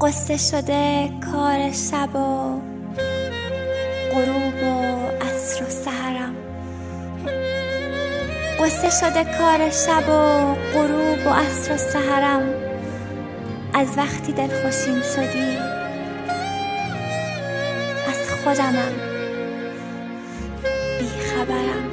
قصه شده کار شب و غروب و عصر و سحرم، قصه شده کار شب و غروب و عصر و سحرم. از وقتی دلخوشیم شدی از خودمم بی خبرم.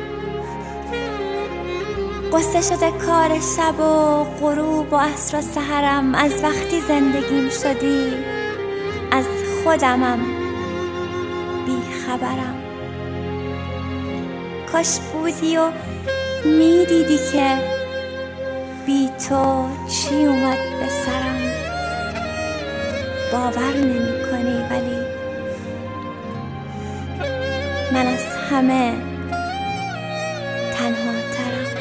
قصه شده کار شب و غروب و عصر و سحرم. از وقتی زندگیم شدی از خودمم بی خبرم. کاش بودی و میدیدی که بی تو چی اومد به سرم. باور نمی کنی ولی من از همه تنها ترم.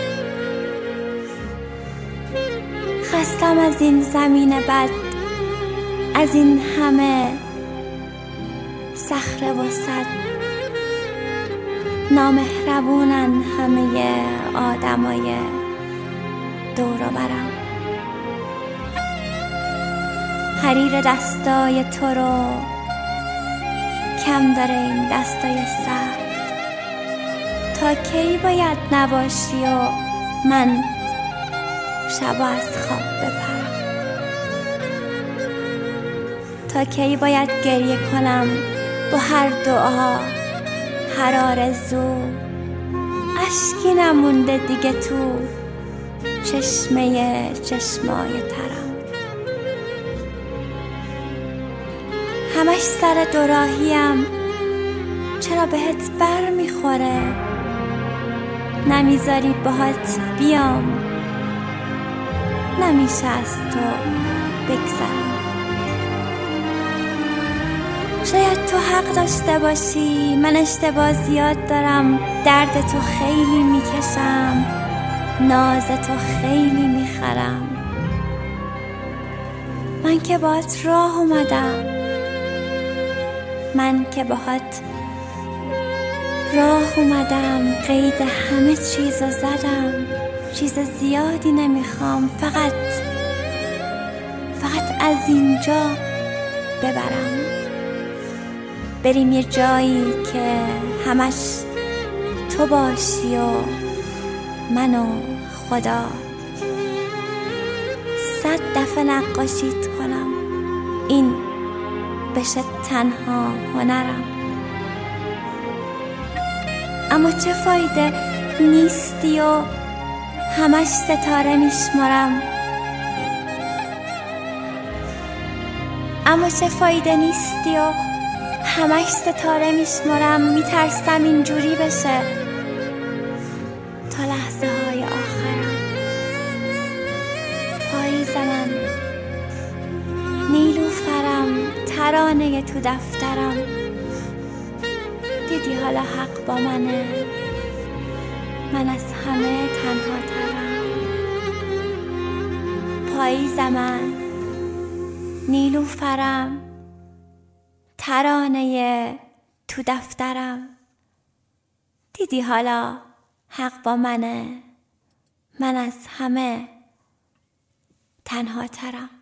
خستم از این زمین بد، از این همه صخره و سد. نامهربونن همه آدمای دور و برم. حریر دستای تو رو کم داره این دستای سرد. تا کی باید نباشی و من شبا از خواب بپرم؟ تا کی باید گریه کنم با هر دعا، هر آرزو؟ اشکی نمونده دیگه تو چشمه چشمای ترم. همش سر دوراهیم، چرا بهت بر میخوره؟ نمیذاری باهات بیام، نمیشه از تو بگذرم. شاید تو حق داشته باشی، من اشتباه زیاد دارم. درد تو خیلی میکشم، ناز تو خیلی میخرم. من که باهات راه اومدم، من که باهات راه اومدم، قید همه چیزو زدم. چیز زیادی نمیخوام، فقط از اینجا ببرم. بریم یه جایی که همش تو باشی و من و خدا. 100 دفعه نقاشیت کنم، این بشه تنها هنرم. اما چه فایده نیستی و همش ستاره میشمارم. اما چه فایده نیستی و همش ستاره میشمارم. میترسم اینجوری بشه تا لحظه های آخرم. پاییز من، نیلوفرم، ترانه تو دفترم. دیدی حالا حق با منه، من از همه تنها ترم. پاییز من، نیلوفرم، ترانه تو دفترم. دیدی حالا حق با منه، من از همه تنها ترم.